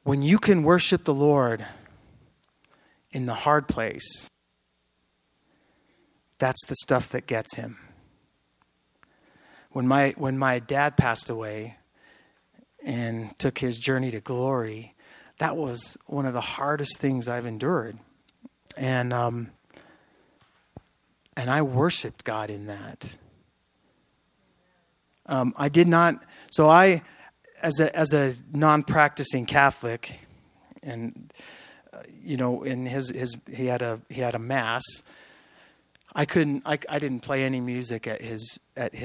When you can worship the Lord in the hard place, that's the stuff that gets him. When my dad passed away and took his journey to glory, that was one of the hardest things I've endured. And I worshiped God in that. I did not. So as a non-practicing Catholic, and in he had a mass. I didn't play any music at his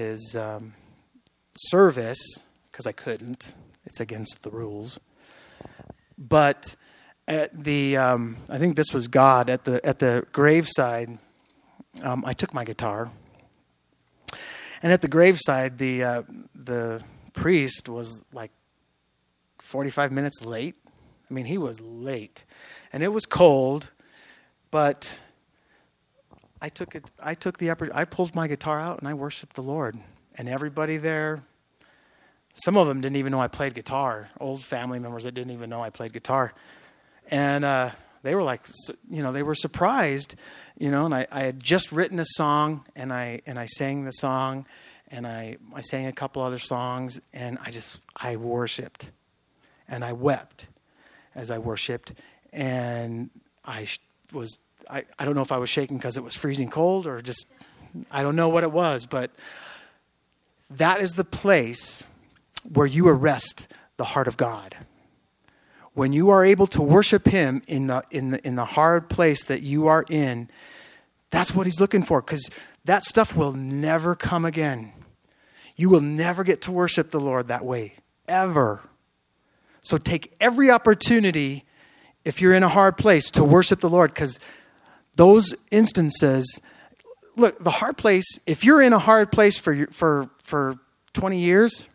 service because I couldn't. It's against the rules. But at the I think this was God at the graveside. I took my guitar, and at the graveside, the priest was like 45 minutes late. I mean, he was late, and it was cold, but I pulled my guitar out and I worshiped the Lord. And everybody there, some of them didn't even know I played guitar. Old family members that didn't even know I played guitar. And they were like, they were surprised, and I had just written a song and I sang the song and I sang a couple other songs and I worshiped and I wept as I worshiped. And I don't know if I was shaking because it was freezing cold or just, I don't know what it was, but that is the place where you arrest the heart of God. When you are able to worship him in the hard place that you are in, that's what he's looking for, because that stuff will never come again. You will never get to worship the Lord that way, ever. So take every opportunity, if you're in a hard place, to worship the Lord, because those instances, look, the hard place, if you're in a hard place for 20 years,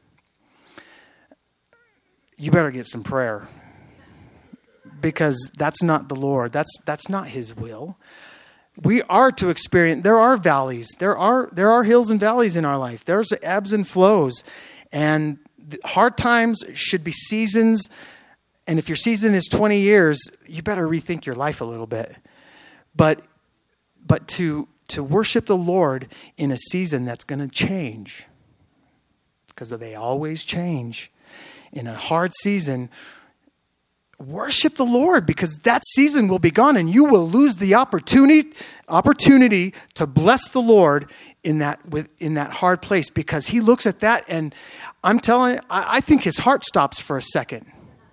you better get some prayer, because that's not the Lord. That's not his will. We are to experience, there are valleys. There are hills and valleys in our life. There's ebbs and flows. And hard times should be seasons. And if your season is 20 years, you better rethink your life a little bit. But to worship the Lord in a season that's going to change, because they always change. In a hard season, worship the Lord, because that season will be gone and you will lose the opportunity to bless the Lord in that hard place, because he looks at that and I'm telling you, I think his heart stops for a second.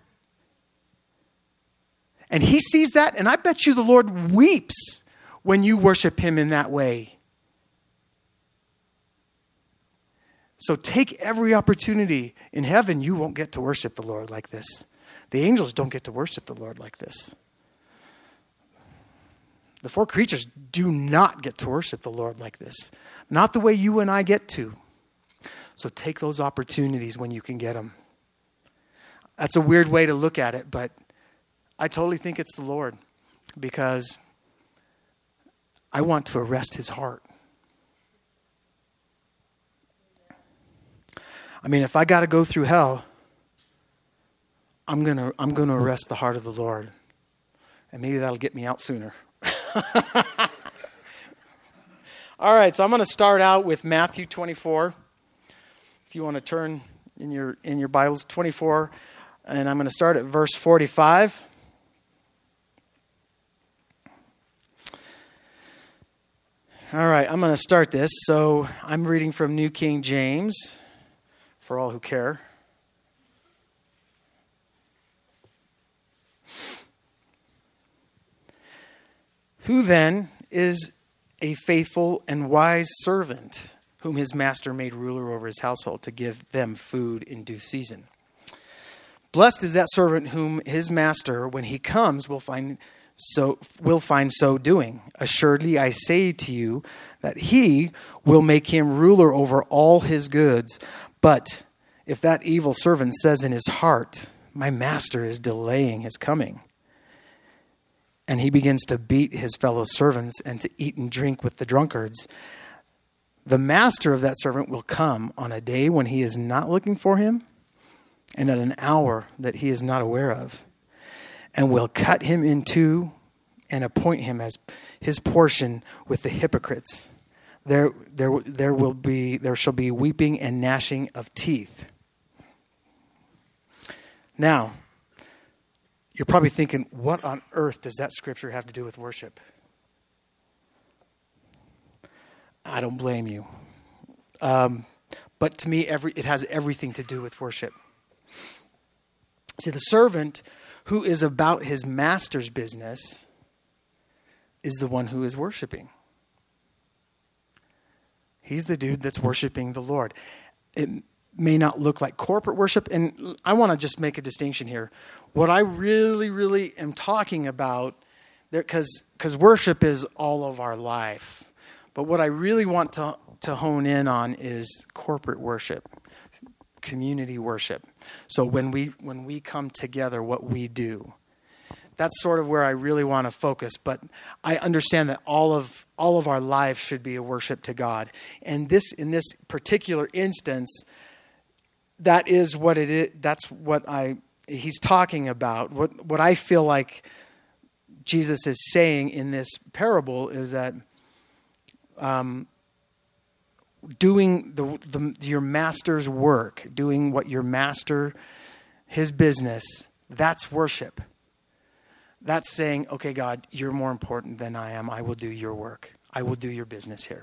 And he sees that, and I bet you the Lord weeps when you worship him in that way. So take every opportunity. In heaven, you won't get to worship the Lord like this. The angels don't get to worship the Lord like this. The four creatures do not get to worship the Lord like this. Not the way you and I get to. So take those opportunities when you can get them. That's a weird way to look at it, but I totally think it's the Lord, because I want to arrest his heart. I mean, if I got to go through hell, I'm gonna arrest the heart of the Lord, and maybe that'll get me out sooner. All right, so I'm going to start out with Matthew 24. If you want to turn in your Bibles, 24, and I'm going to start at verse 45. All right, I'm going to start this. So I'm reading from New King James, for all who care. Who then is a faithful and wise servant, whom his master made ruler over his household, to give them food in due season? Blessed is that servant whom his master, when he comes, will find so doing. Assuredly, I say to you that he will make him ruler over all his goods. But if that evil servant says in his heart, my master is delaying his coming, and he begins to beat his fellow servants and to eat and drink with the drunkards, the master of that servant will come on a day when he is not looking for him, and at an hour that he is not aware of, and will cut him in two and appoint him as his portion with the hypocrites. There shall be weeping and gnashing of teeth. Now, you're probably thinking, what on earth does that scripture have to do with worship? I don't blame you. But to me, it has everything to do with worship. See, the servant who is about his master's business is the one who is worshiping. He's the dude that's worshiping the Lord. It may not look like corporate worship, and I want to just make a distinction here. What I really, really am talking about, because worship is all of our life, but what I really want to hone in on is corporate worship, community worship. So when we come together, what we do. That's sort of where I really want to focus. But I understand that all of our lives should be a worship to God. And in this particular instance, that is what it is. That's what he's talking about. What I feel like Jesus is saying in this parable is that doing your master's work, doing what your master, his business, that's worship. That's saying, okay, God, you're more important than I am. I will do your work. I will do your business here.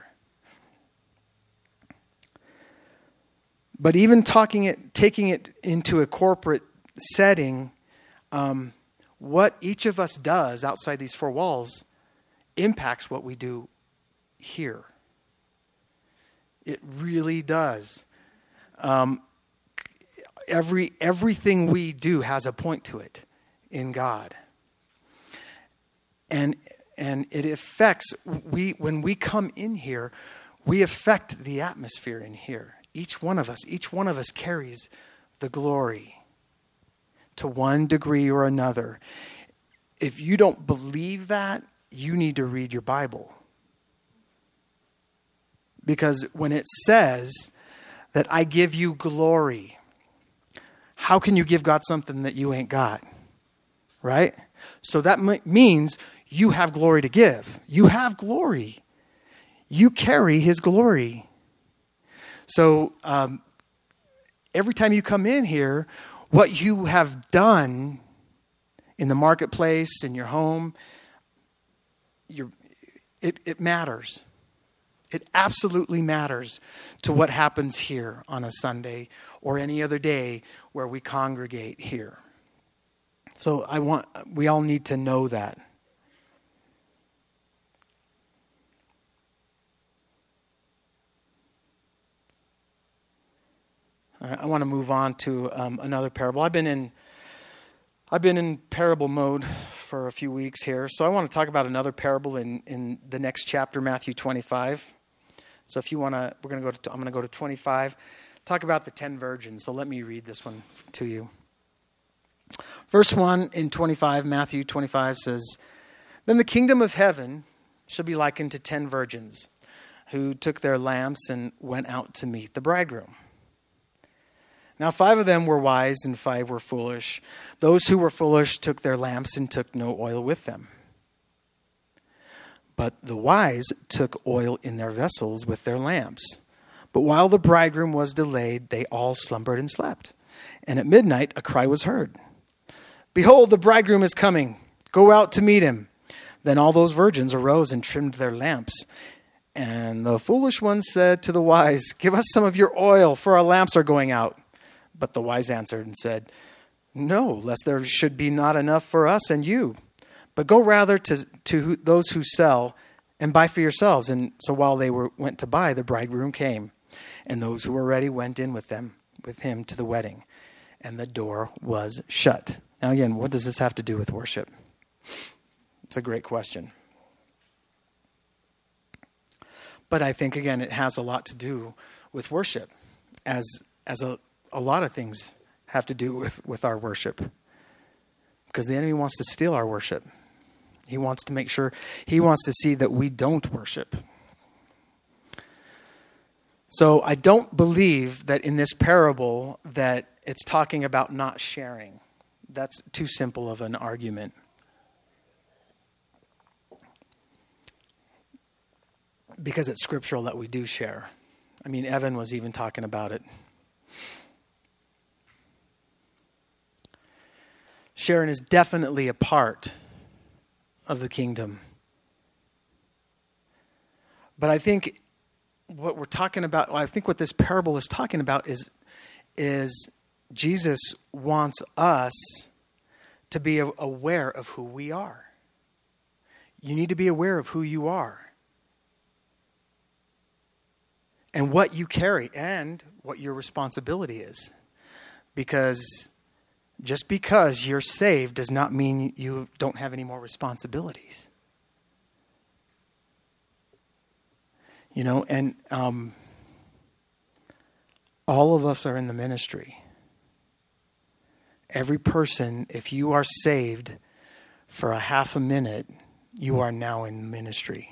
But even taking it into a corporate setting, what each of us does outside these four walls impacts what we do here. It really does. Everything we do has a point to it in God. And it affects, when we come in here, we affect the atmosphere in here. Each one of us carries the glory to one degree or another. If you don't believe that, you need to read your Bible. Because when it says that I give you glory, how can you give God something that you ain't got? Right? So that means you have glory to give. You have glory. You carry his glory. So every time you come in here, what you have done in the marketplace, in your home, it matters. It absolutely matters to what happens here on a Sunday or any other day where we congregate here. So we all need to know that. I want to move on to another parable. I've been in parable mode for a few weeks here, so I want to talk about another parable in the next chapter, Matthew 25. So if you want to, I'm going to go to 25. Talk about the 10 virgins. So let me read this one to you. Verse 1 in 25, Matthew 25 says, "Then the kingdom of heaven shall be likened to 10 virgins who took their lamps and went out to meet the bridegroom. Now 5 of them were wise and 5 were foolish. Those who were foolish took their lamps and took no oil with them. But the wise took oil in their vessels with their lamps. But while the bridegroom was delayed, they all slumbered and slept. And at midnight a cry was heard, 'Behold, the bridegroom is coming. Go out to meet him.' Then all those virgins arose and trimmed their lamps. And the foolish ones said to the wise, 'Give us some of your oil, for our lamps are going out.' But the wise answered and said, 'No, lest there should be not enough for us and you. But go rather to those who sell and buy for yourselves.' And so while they went to buy, the bridegroom came. And those who were ready went in with him to the wedding. And the door was shut." Now again, what does this have to do with worship? It's a great question. But I think, again, it has a lot to do with worship, as a lot of things have to do with our worship. Because the enemy wants to steal our worship. He wants to see that we don't worship. So I don't believe that in this parable that it's talking about not sharing. that's too simple of an argument. Because it's scriptural that we do share. I mean, Evan was even talking about it. Sharing is definitely a part of the kingdom. But I think what we're talking about, I think what this parable is talking about is Jesus wants us to be aware of who we are. You need to be aware of who you are. And what you carry and what your responsibility is. Because just because you're saved does not mean you don't have any more responsibilities. You know, and all of us are in the ministry. Every person, if you are saved for a half a minute, you are now in ministry.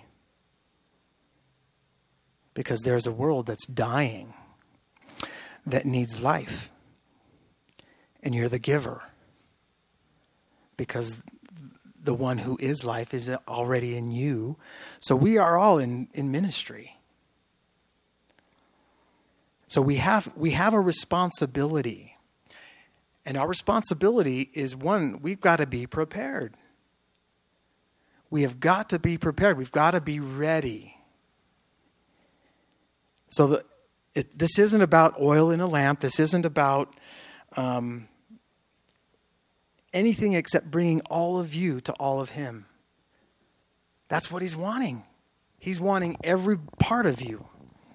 Because there's a world that's dying, that needs life. And you're the giver. Because the one who is life is already in you. So we are all in ministry. So we have a responsibility. And our responsibility is, one, we've got to be prepared. We have got to be prepared. We've got to be ready. So this isn't about oil in a lamp. This isn't about anything except bringing all of you to all of him. That's what he's wanting. He's wanting every part of you.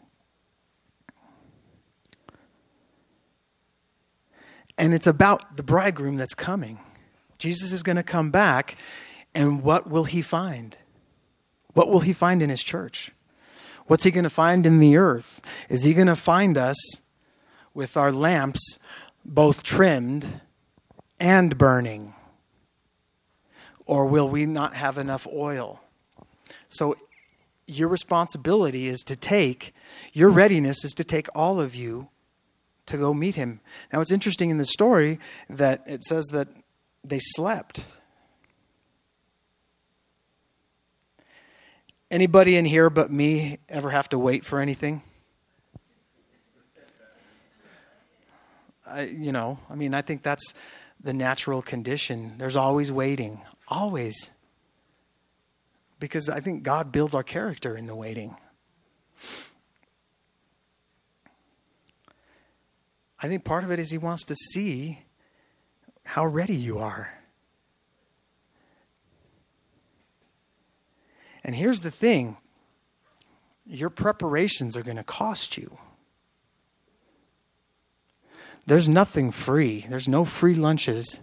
And it's about the bridegroom that's coming. Jesus is going to come back, and what will he find? What will he find in his church? What's he going to find in the earth? Is he going to find us with our lamps both trimmed and burning? Or will we not have enough oil? So your responsibility is to take, your readiness is to take all of you to go meet him. Now it's interesting in the story that it says that they slept. Anybody in here but me ever have to wait for anything? I think that's the natural condition. There's always waiting. Always. Because I think God builds our character in the waiting. I think part of it is he wants to see how ready you are. And here's the thing. Your preparations are going to cost you. There's nothing free. There's no free lunches.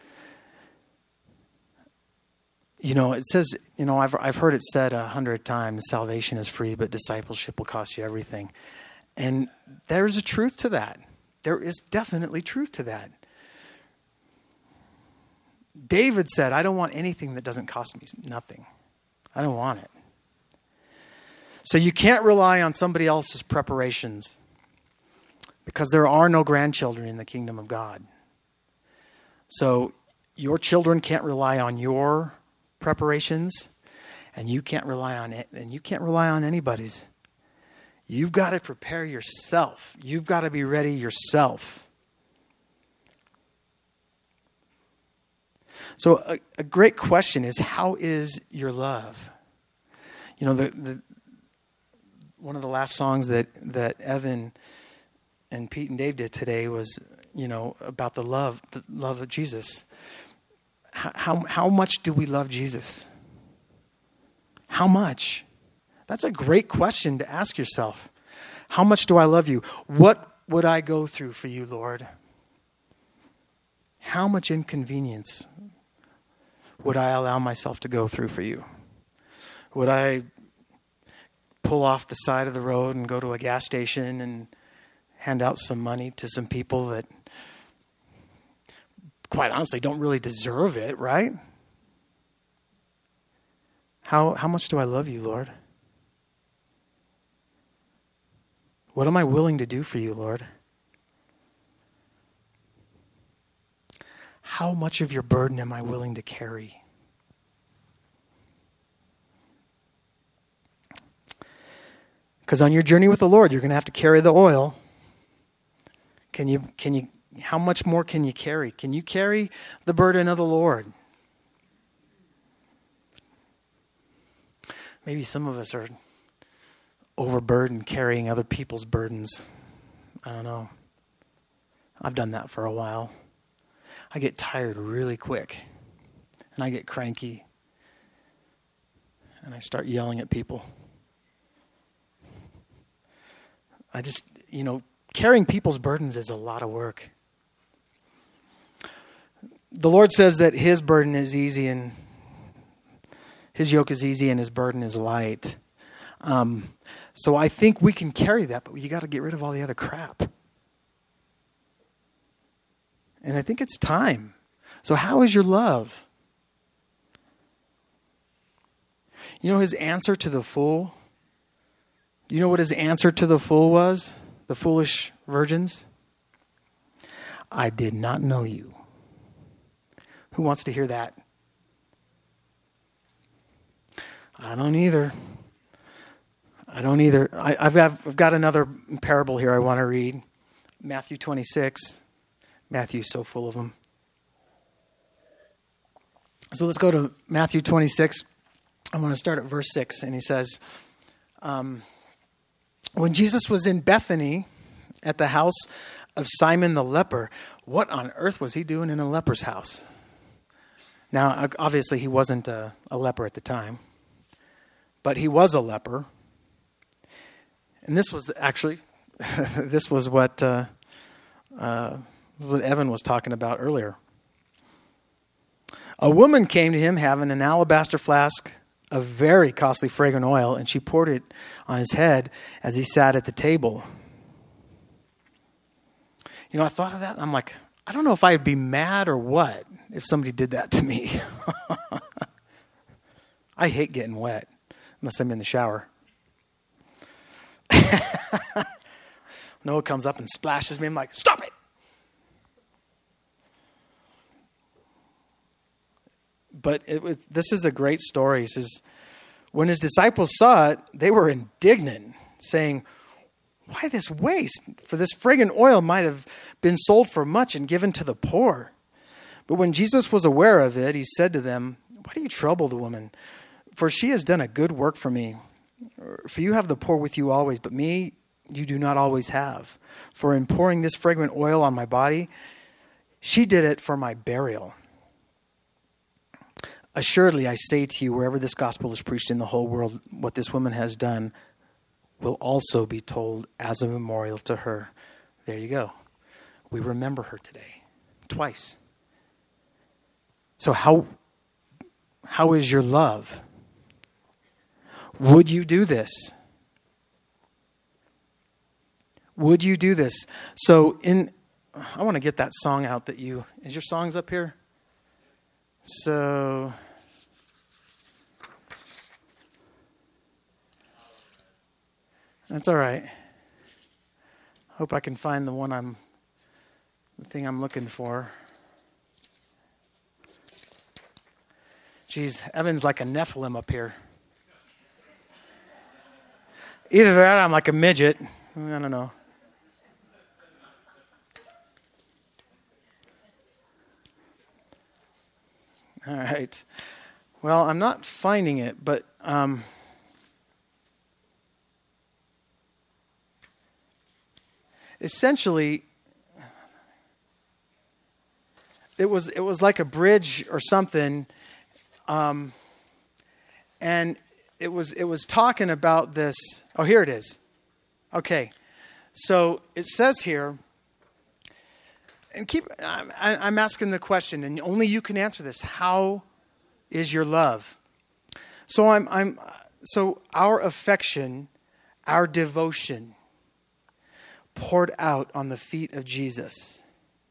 You know, it says, I've heard it said 100 times, salvation is free, but discipleship will cost you everything. And there's a truth to that. There is definitely truth to that. David said, I don't want anything that doesn't cost me nothing. I don't want it. So you can't rely on somebody else's preparations, because there are no grandchildren in the kingdom of God. So your children can't rely on your preparations, and you can't rely on it, and you can't rely on anybody's. You've got to prepare yourself. You've got to be ready yourself. So a great question is, how is your love? You know, the one of the last songs that Evan and Pete and Dave did today was, about the love of Jesus. How much do we love Jesus? How much? That's a great question to ask yourself. How much do I love you? What would I go through for you, Lord? How much inconvenience would I allow myself to go through for you? Would I pull off the side of the road and go to a gas station and hand out some money to some people that, quite honestly, don't really deserve it, right? How much do I love you, Lord? What am I willing to do for you, Lord? how much of your burden am I willing to carry? Because on your journey with the Lord, you're going to have to carry the oil. How much more can you carry? Can you carry the burden of the Lord? Maybe some of us are overburdened carrying other people's burdens. I don't know. I've done that for a while. I get tired really quick. And I get cranky. And I start yelling at people. I just, carrying people's burdens is a lot of work. The Lord says that his burden is easy and his yoke is easy and his burden is light. So I think we can carry that, but you got to get rid of all the other crap. And I think it's time. So how is your love? His answer to the fool? You know what his answer to the fool was? The foolish virgins? I did not know you. Who wants to hear that? I don't either. I've got another parable here I want to read. Matthew 26. Matthew's so full of them. So let's go to Matthew 26. I want to start at verse 6. And he says, when Jesus was in Bethany at the house of Simon the leper, what on earth was he doing in a leper's house? Now, obviously, he wasn't a leper at the time, but he was a leper. And this was actually, this was what Evan was talking about earlier. A woman came to him having an alabaster flask of very costly fragrant oil, and she poured it on his head as he sat at the table. I thought of that, and I'm like, I don't know if I'd be mad or what if somebody did that to me. I hate getting wet, unless I'm in the shower. Noah comes up and splashes me. I'm like, stop it! But this is a great story. He says, when his disciples saw it, they were indignant, saying, why this waste? For this fragrant oil might have been sold for much and given to the poor. But when Jesus was aware of it, he said to them, why do you trouble the woman? For she has done a good work for me. For you have the poor with you always, but me you do not always have. For in pouring this fragrant oil on my body, she did it for my burial. Assuredly, I say to you, wherever this gospel is preached in the whole world, what this woman has done will also be told as a memorial to her. There you go. We remember her today, twice. So how is your love? Would you do this? Would you do this? So I want to get that song out is your songs up here? So, that's all right. Hope I can find the thing I'm looking for. Geez, Evan's like a Nephilim up here. Either that or I'm like a midget. I don't know. All right. Well, I'm not finding it, but essentially, it was like a bridge or something, and it was talking about this. Oh, here it is. Okay, so it says here. And I'm asking the question, and only you can answer this. How is your love? So so our affection, our devotion, poured out on the feet of Jesus.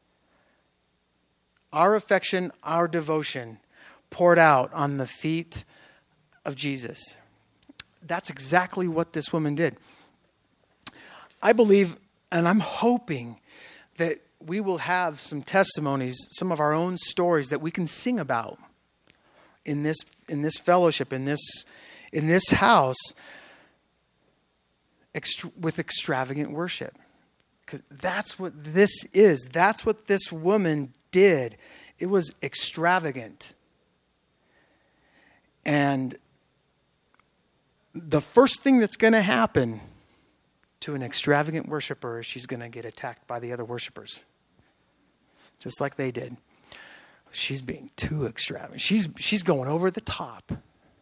Our affection, our devotion, poured out on the feet of Jesus. That's exactly what this woman did. I believe, and I'm hoping that we will have some testimonies, some of our own stories that we can sing about in this fellowship, in this house, with extravagant worship. Because that's what this is. That's what this woman did. It was extravagant. And the first thing that's going to happen to an extravagant worshiper is she's going to get attacked by the other worshipers. Just like they did. She's being too extravagant. She's going over the top.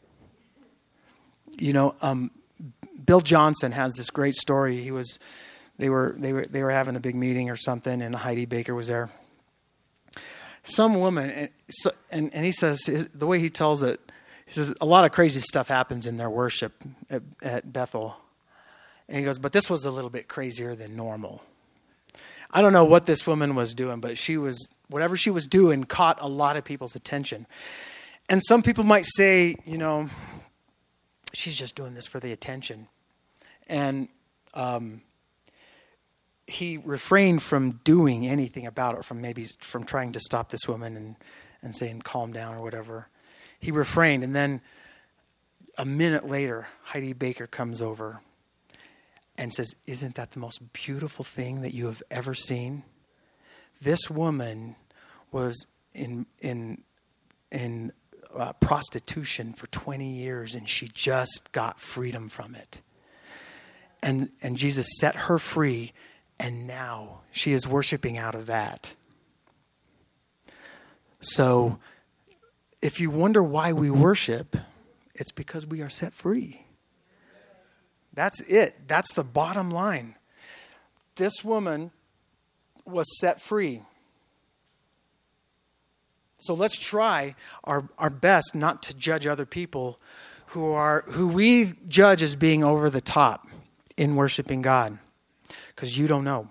You know, Bill Johnson has this great story. They were having a big meeting or something, and Heidi Baker was there. Some woman, and he says, the way he tells it, he says, a lot of crazy stuff happens in their worship at Bethel. And he goes, but this was a little bit crazier than normal. I don't know what this woman was doing, but whatever she was doing caught a lot of people's attention. And some people might say, you know, she's just doing this for the attention. And he refrained from doing anything about it, from trying to stop this woman and saying, calm down or whatever. He refrained. And then a minute later, Heidi Baker comes over and says, isn't that the most beautiful thing that you have ever seen? This woman was in prostitution for 20 years, and she just got freedom from it. And Jesus set her free, and now she is worshiping out of that. So if you wonder why we worship, it's because we are set free. That's it. That's the bottom line. This woman was set free. So let's try our best not to judge other people who we judge as being over the top in worshiping God, because you don't know.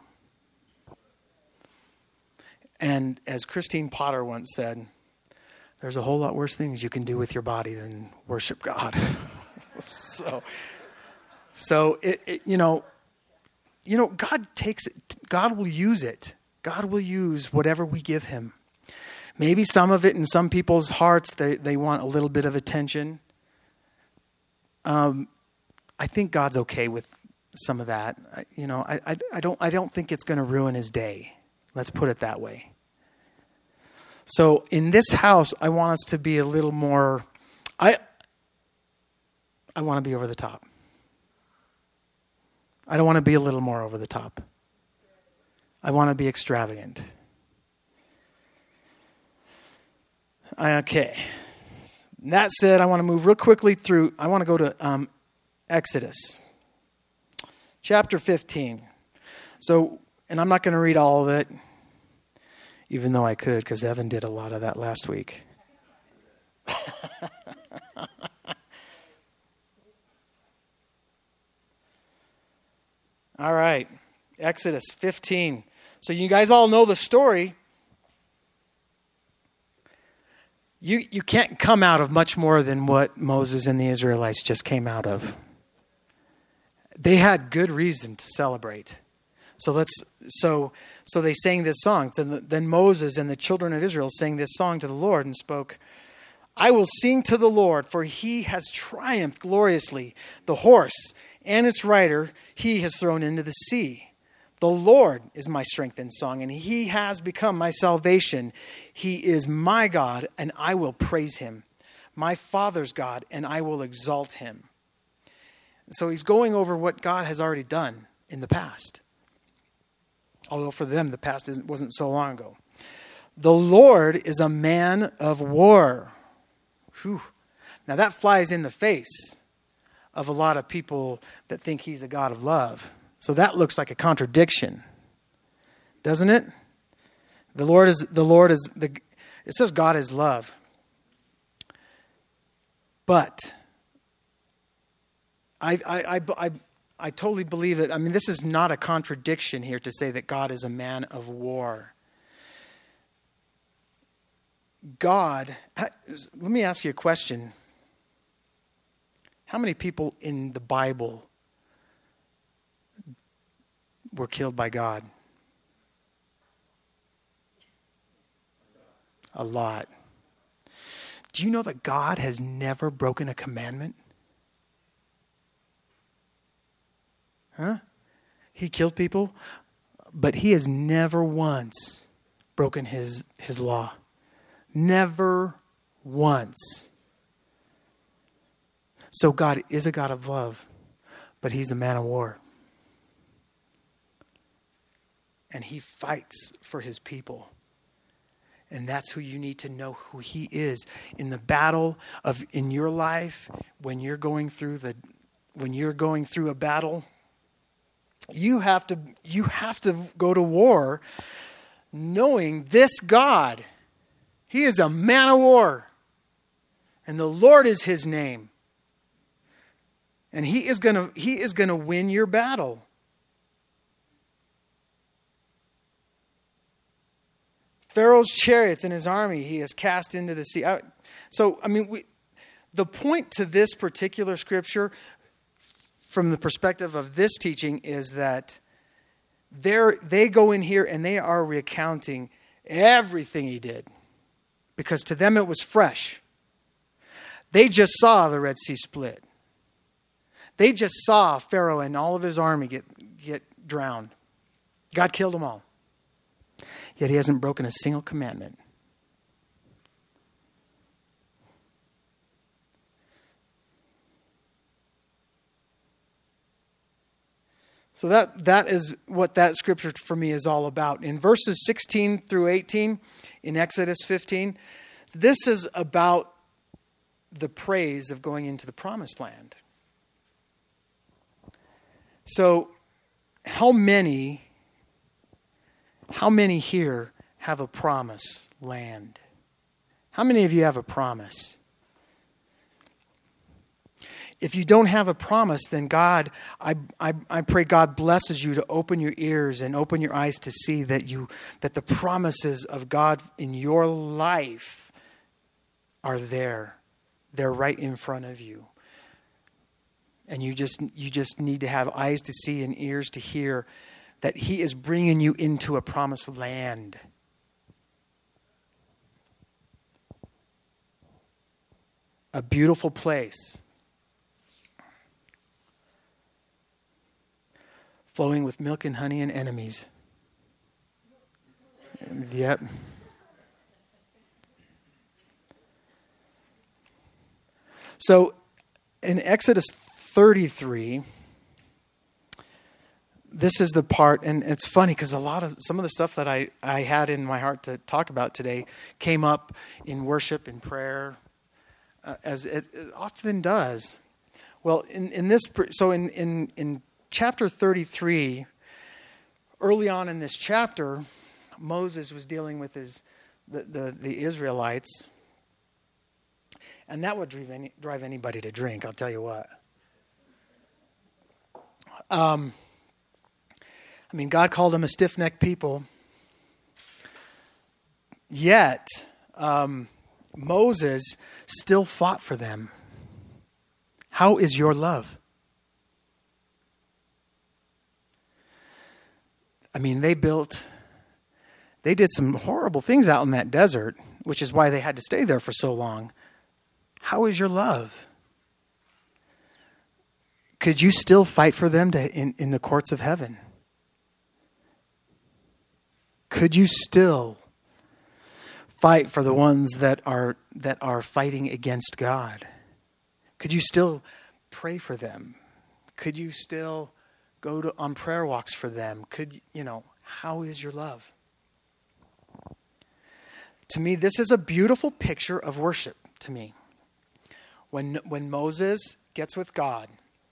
And as Christine Potter once said, there's a whole lot worse things you can do with your body than worship God. So it you know, God takes it. God will use it. God will use whatever we give him. Maybe some of it in some people's hearts, they want a little bit of attention. I think God's okay with some of that. I don't think it's going to ruin his day. Let's put it that way. So in this house, I want us to be a little more, I want to be over the top. I don't want to be a little more over the top. I want to be extravagant. Okay. That said, I want to move real quickly through. I want to go to Exodus. Chapter 15. So, and I'm not going to read all of it, even though I could, because Evan did a lot of that last week. All right. Exodus 15. So you guys all know the story. You can't come out of much more than what Moses and the Israelites just came out of. They had good reason to celebrate. So they sang this song. So then Moses and the children of Israel sang this song to the Lord and spoke, I will sing to the Lord, for he has triumphed gloriously. The horse and its rider he has thrown into the sea. The Lord is my strength and song, and he has become my salvation. He is my God, and I will praise him. My Father's God, and I will exalt him. So he's going over what God has already done in the past. Although for them, the past wasn't so long ago. The Lord is a man of war. Whew. Now that flies in the face of a lot of people that think he's a God of love. So that looks like a contradiction, doesn't it? It says God is love. But I totally believe that. I mean, this is not a contradiction here to say that God is a man of war. God, let me ask you a question. How many people in the Bible were killed by God? a lot. Do you know that God has never broken a commandment? Huh? He killed people, but he has never once broken his law. Never once. So God is a God of love, but he's a man of war. And he fights for his people. And that's who you need to know who he is. In the battle in your life, when you're going through a battle, you have to go to war knowing this God. He is a man of war. And the Lord is his name. And he is going to win your battle. Pharaoh's chariots and his army he has cast into the sea. The point to this particular scripture from the perspective of this teaching is that they go in here and they are recounting everything he did. Because to them it was fresh. They just saw the Red Sea split. They just saw Pharaoh and all of his army get drowned. God killed them all. Yet he hasn't broken a single commandment. So that is what that scripture for me is all about. In verses 16 through 18 in Exodus 15, this is about the praise of going into the promised land. So how many here have a promised land? How many of you have a promise? If you don't have a promise, then God, I pray God blesses you to open your ears and open your eyes to see that the promises of God in your life are there. They're right in front of you. And you just need to have eyes to see and ears to hear that he is bringing you into a promised land. A beautiful place. Flowing with milk and honey and enemies. Yep. So in Exodus 33, this is the part, and it's funny because some of the stuff that I had in my heart to talk about today came up in worship and prayer, as it often does. Well, in chapter 33, early on in this chapter, Moses was dealing with the Israelites, and that would drive anybody to drink. I'll tell you what. God called them a stiff-necked people. Yet, Moses still fought for them. How is your love? They did some horrible things out in that desert, which is why they had to stay there for so long. How is your love? Could you still fight for them in the courts of heaven? Could you still fight for the ones that are fighting against God? Could you still pray for them? Could you still go on prayer walks for them? How is your love? To me, this is a beautiful picture of worship to me. When Moses gets with God,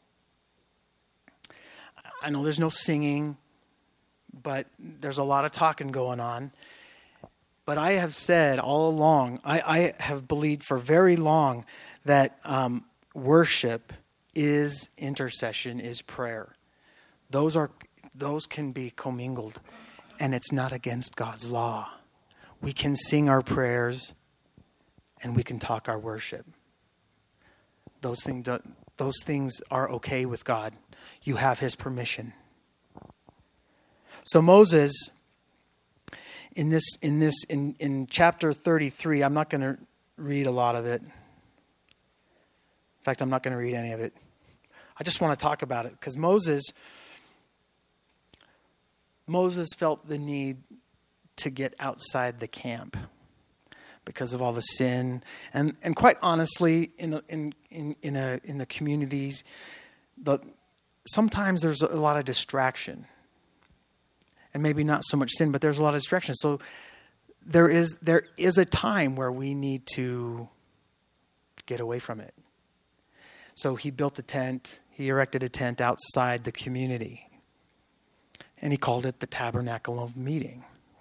I know there's no singing, but there's a lot of talking going on. But I have said all along, I have believed for very long that worship is intercession, is prayer. Those can be commingled, and it's not against God's law. We can sing our prayers, and we can talk our worship. Those things are okay with God. You have his permission. So Moses, in chapter 33, I'm not going to read a lot of it. In fact, I'm not going to read any of it. I just want to talk about it because Moses felt the need to get outside the camp because of all the sin, and quite honestly, in the communities, sometimes there's a lot of distraction, and maybe not so much sin, but there's a lot of distraction. So there is a time where we need to get away from it. So he built a tent. He erected a tent outside the community, and he called it the Tabernacle of Meeting.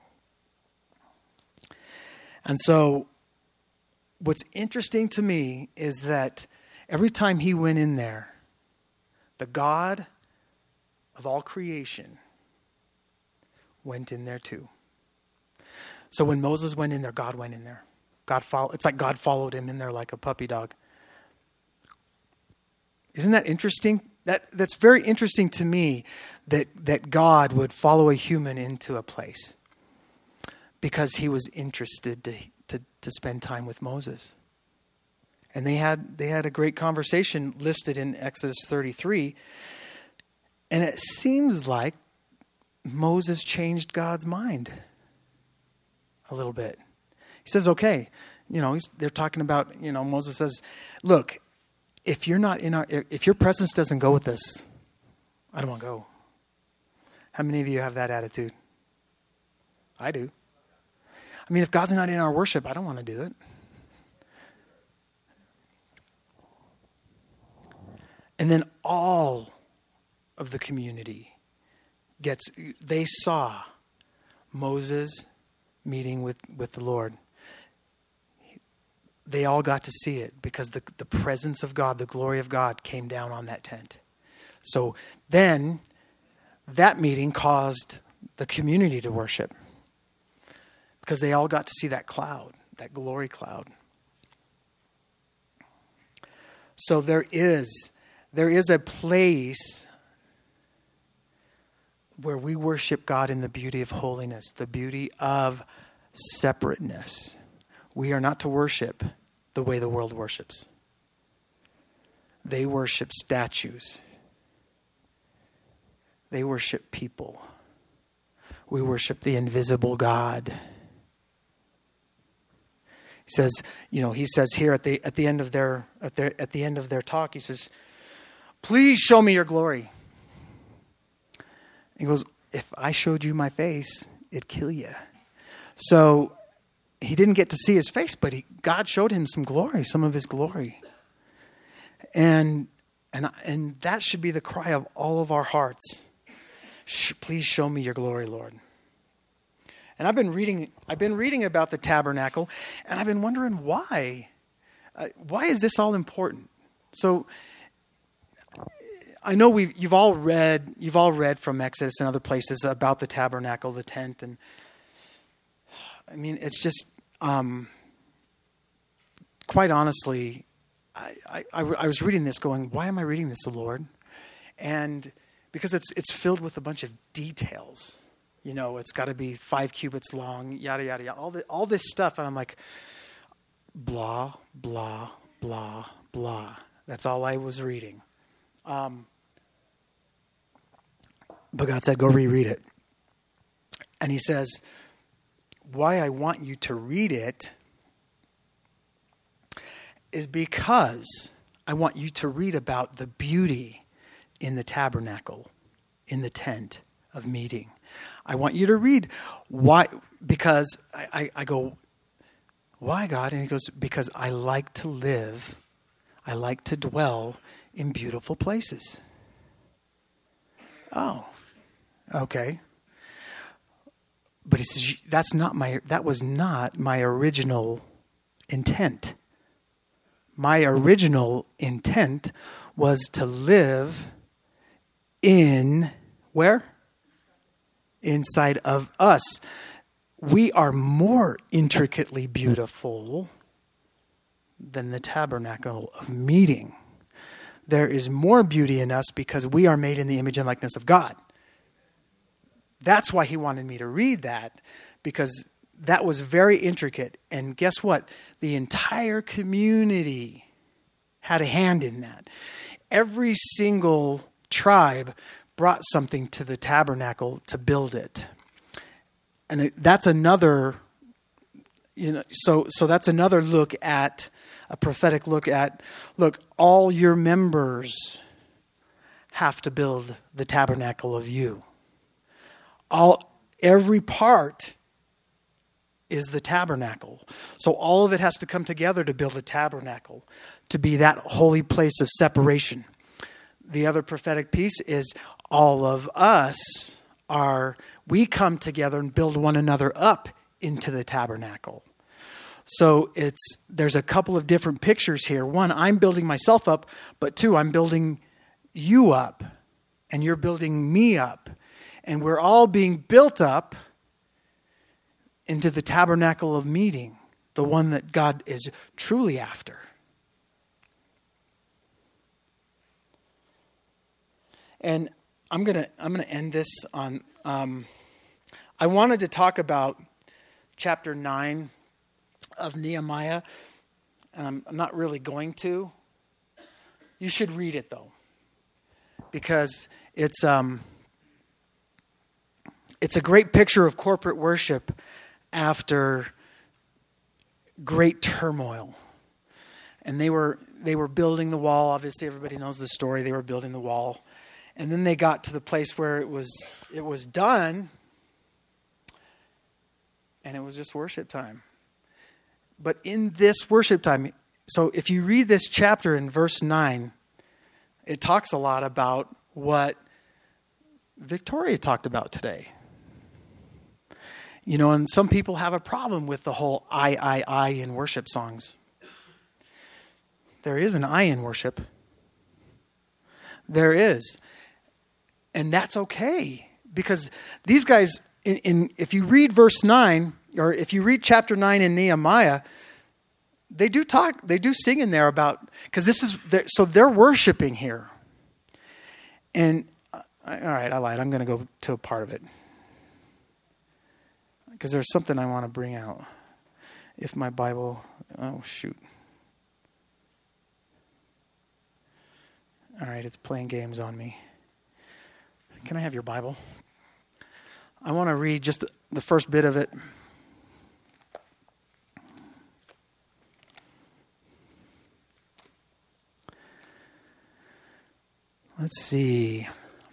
And so what's interesting to me is that every time he went in there, the God of all creation went in there too. So when Moses went in there, God went in there. It's like God followed him in there like a puppy dog. Isn't that interesting? That's very interesting to me that God would follow a human into a place because he was interested to spend time with Moses. And they had a great conversation listed in Exodus 33. And it seems like Moses changed God's mind a little bit. He says, okay, they're talking about, Moses says, look, if your presence doesn't go with us, I don't want to go. How many of you have that attitude? I do. I mean, if God's not in our worship, I don't want to do it. And then all of the community they saw Moses meeting with the Lord. They all got to see it because the presence of God, the glory of God came down on that tent. So then that meeting caused the community to worship because they all got to see that cloud, that glory cloud. So there is a place where we worship God in the beauty of holiness, the beauty of separateness. We are not to worship the way the world worships. They worship statues. They worship people. We worship the invisible God. He says here at the end of their talk, he says, "Please show me your glory." He goes, "If I showed you my face, it'd kill you." So he didn't get to see his face, but God showed him some glory, some of his glory. And that should be the cry of all of our hearts. Please show me your glory, Lord. And I've been reading about the tabernacle, and I've been wondering why. Why is this all important? So I know you've all read from Exodus and other places about the tabernacle, the tent, and I mean it's just quite honestly, I was reading this going, why am I reading this, Lord? And because it's filled with a bunch of details. It's got to be 5 cubits long, yada, yada, yada, all this stuff. And I'm like, blah, blah, blah, blah. That's all I was reading. But God said, go reread it. And he says, why I want you to read it is because I want you to read about the beauty in the tabernacle, in the tent of meeting. I want you to read why, because I go, why, God? And he goes, because I like to dwell in beautiful places. Oh, okay. But he says, that was not my original intent. My original intent was to live in, where? Inside of us. We are more intricately beautiful than the tabernacle of meeting. There is more beauty in us because we are made in the image and likeness of God. That's why he wanted me to read that, because that was very intricate. And guess what? The entire community had a hand in that. Every single tribe brought something to the tabernacle to build it. And that's another, so that's another look at, a prophetic look at, look, all your members have to build the tabernacle of you. Every part is the tabernacle. So all of it has to come together to build a tabernacle, to be that holy place of separation. The other prophetic piece is all of us we come together and build one another up into the tabernacle. So there's a couple of different pictures here. One, I'm building myself up, but two, I'm building you up, and you're building me up. And we're all being built up into the tabernacle of meeting, the one that God is truly after. And I'm gonna end this on. I wanted to talk about chapter 9 of Nehemiah, and I'm not really going to. You should read it though, because it's a great picture of corporate worship after great turmoil. And they were building the wall. Obviously, everybody knows the story. They were building the wall. And then they got to the place where it was done, and it was just worship time. But in this worship time, so if you read this chapter in verse 9, it talks a lot about what Victoria talked about today. And some people have a problem with the whole I in worship songs. There is an I in worship. There is. And that's okay. Because these guys, if you read verse 9, or if you read chapter 9 in Nehemiah, they do sing in there about, because so they're worshiping here. And, all right, I lied. I'm going to go to a part of it. Because there's something I want to bring out. If my Bible, oh shoot. All right, it's playing games on me. Can I have your Bible? I want to read just the first bit of it. Let's see.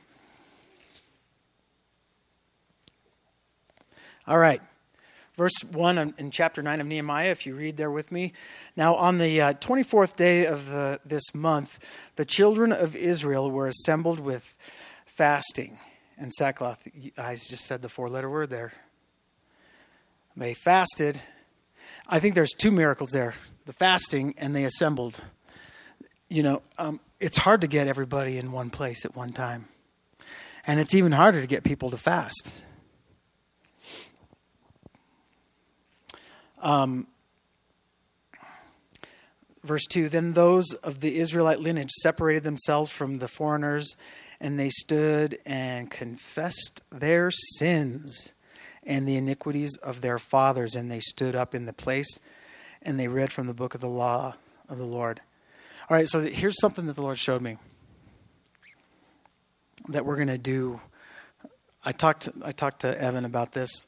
All right. Verse 1 in chapter 9 of Nehemiah, if you read there with me. Now, on the 24th day of this month, the children of Israel were assembled with fasting and sackcloth. I just said the four-letter word there. They fasted. I think there's two miracles there. The fasting and they assembled. It's hard to get everybody in one place at one time. And it's even harder to get people to fast. Verse 2, then those of the Israelite lineage separated themselves from the foreigners, and they stood and confessed their sins and the iniquities of their fathers. And they stood up in the place, and they read from the book of the law of the Lord. All right, so here's something that the Lord showed me that we're going to do. I talked to Evan about this.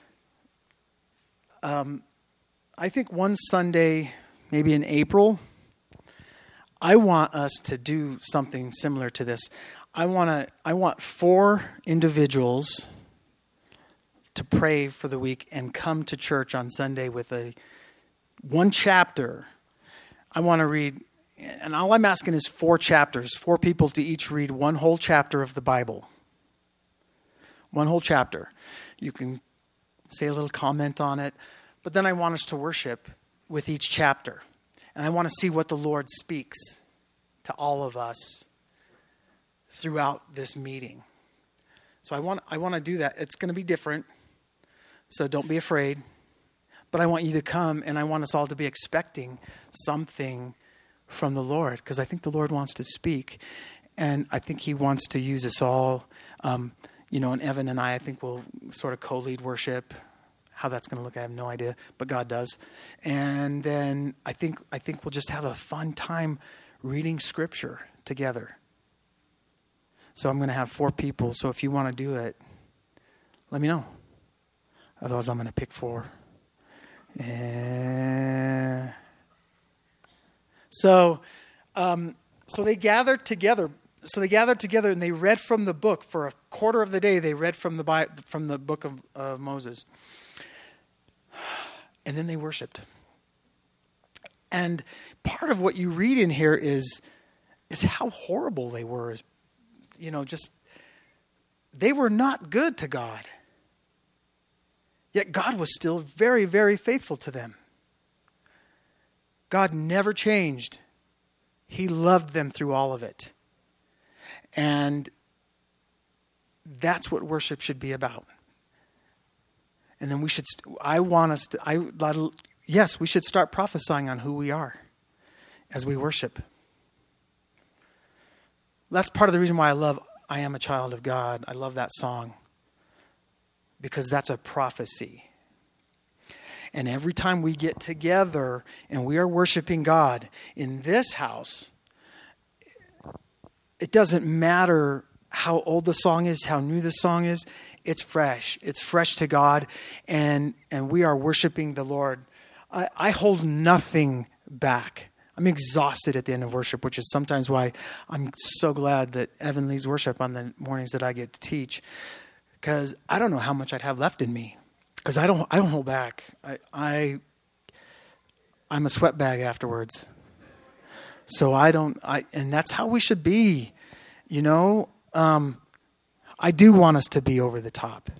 I think one Sunday, maybe in April, I want us to do something similar to this. I want 4 individuals to pray for the week and come to church on Sunday with one chapter. I want to read, and all I'm asking is 4 chapters, 4 people to each read one whole chapter of the Bible. One whole chapter. You can say a little comment on it. But then I want us to worship with each chapter. And I want to see what the Lord speaks to all of us throughout this meeting. So I want to do that. It's going to be different. So don't be afraid. But I want you to come, and I want us all to be expecting something from the Lord, because I think the Lord wants to speak. And I think he wants to use us all. And Evan and I think we'll sort of co-lead worship. how that's going to look. I have no idea, but God does. And then I think we'll just have a fun time reading Scripture together. So I'm going to have 4 people. So if you want to do it, let me know. Otherwise, I'm going to pick 4. And so they gathered together. So they gathered together and they read from the book for a quarter of the day. They read from the book of Moses, and then they worshipped. And part of what you read in here is how horrible they were. Just they were not good to God. Yet God was still very, very faithful to them. God never changed. He loved them through all of it. And that's what worship should be about. And then we should start prophesying on who we are as we worship. That's part of the reason why I Am a Child of God. I love that song. Because that's a prophecy. And every time we get together and we are worshiping God in this house, it doesn't matter how old the song is, how new the song is. It's fresh. It's fresh to God. And we are worshiping the Lord. I hold nothing back. I'm exhausted at the end of worship, which is sometimes why I'm so glad that Evan leads worship on the mornings that I get to teach. Because I don't know how much I'd have left in me. Because I don't hold back. I'm a sweat bag afterwards. So and that's how we should be. I do want us to be over the top.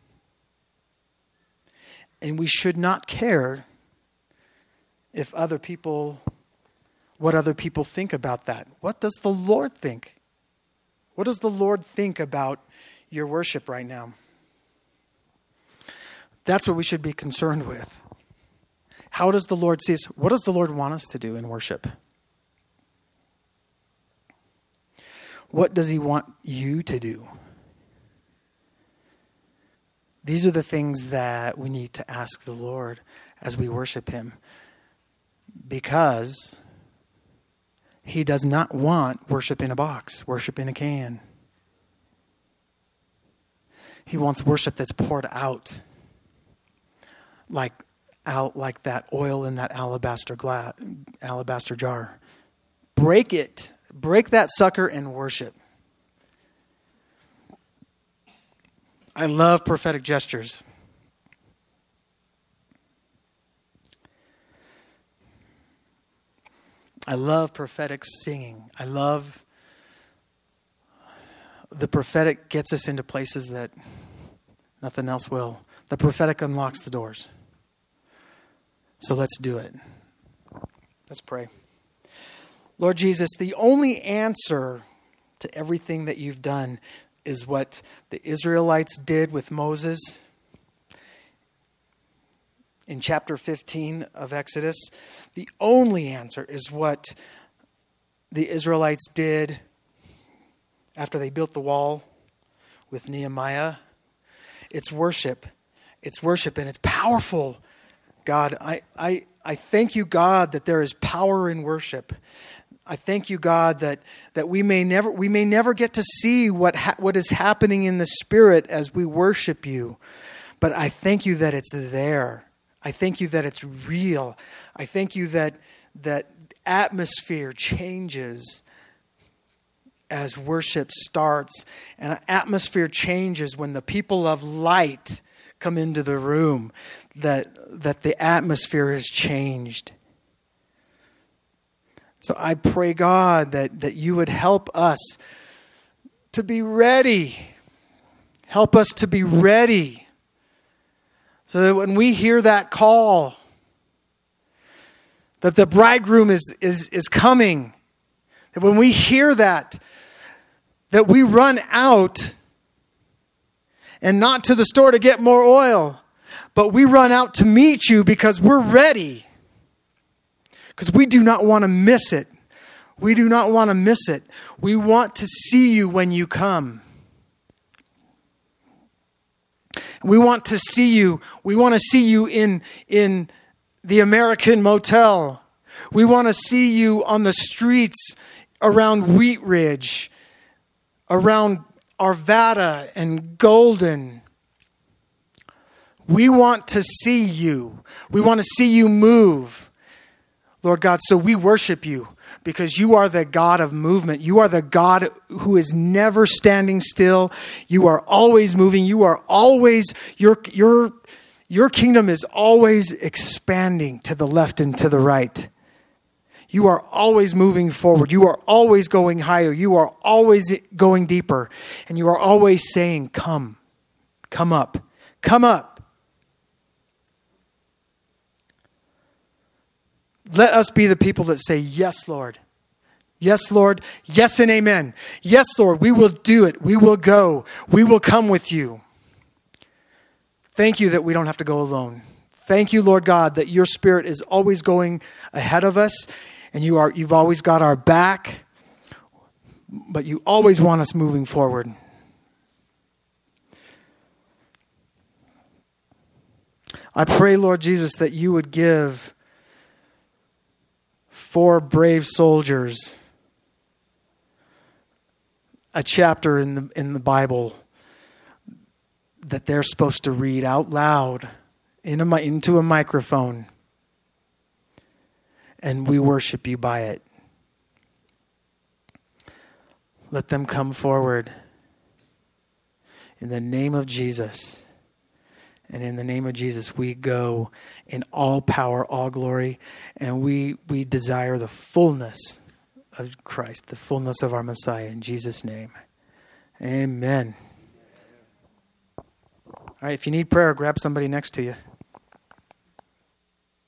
And we should not care what other people think about that. What does the Lord think? What does the Lord think about your worship right now? That's what we should be concerned with. How does the Lord see us? What does the Lord want us to do in worship? What does He want you to do? These are the things that we need to ask the Lord as we worship Him. Because He does not want worship in a box, worship in a can. He wants worship that's poured out like that oil in that alabaster jar. Break it. Break that sucker and worship. I love prophetic gestures. I love prophetic singing. I love the prophetic gets us into places that nothing else will. The prophetic unlocks the doors. So let's do it. Let's pray. Lord Jesus, the only answer to everything that you've done is what the Israelites did with Moses in chapter 15 of Exodus. The only answer is what the Israelites did after they built the wall with Nehemiah. It's worship. It's worship, and it's powerful. God, I thank you, God, that there is power in worship. I thank you, God, that we may never get to see what is happening in the Spirit as we worship you. But I thank you that it's there. I thank you that it's real. I thank you that atmosphere changes as worship starts. And atmosphere changes when the people of light come into the room, that the atmosphere is changed. So I pray, God, that you would help us to be ready. Help us to be ready. So that when we hear that call, that the bridegroom is coming, that when we hear that we run out, and not to the store to get more oil, but we run out to meet you because we're ready. Because we do not want to miss it. We do not want to miss it. We want to see you when you come. We want to see you. We want to see you in the American Motel. We want to see you on the streets around Wheat Ridge, around Arvada and Golden. We want to see you. We want to see you move, Lord God. So we worship you because you are the God of movement. You are the God who is never standing still. You are always moving. You are always, your kingdom is always expanding to the left and to the right. You are always moving forward. You are always going higher. You are always going deeper. And you are always saying, come up, come up. Let us be the people that say, yes, Lord. Yes, Lord. Yes and amen. Yes, Lord, we will do it. We will go. We will come with you. Thank you that we don't have to go alone. Thank you, Lord God, that your Spirit is always going ahead of us, and you've always got our back, but you always want us moving forward. I pray, Lord Jesus, that you would give 4 brave soldiers a chapter in the Bible that they're supposed to read out loud into a microphone, and we worship you by it. Let them come forward in the name of Jesus. And in the name of Jesus, we go in all power, all glory, and we desire the fullness of Christ, the fullness of our Messiah. In Jesus' name, amen. All right, if you need prayer, grab somebody next to you.